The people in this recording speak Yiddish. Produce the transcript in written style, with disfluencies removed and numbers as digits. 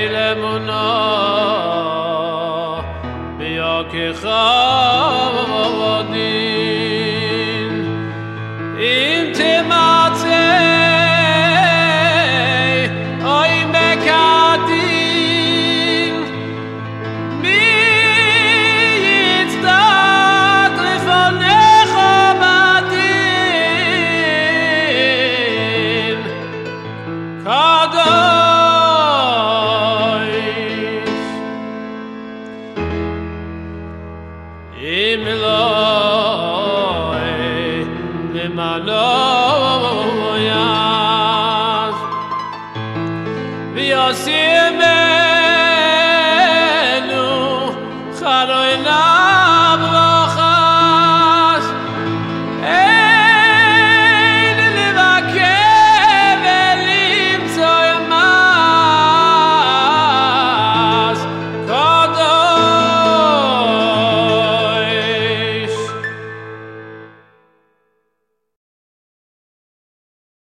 למונה ביוקחדין אם תמצא אוי מקדין מי יצדק לפניך בדין קדוש אם אלוהי למענו יד וישים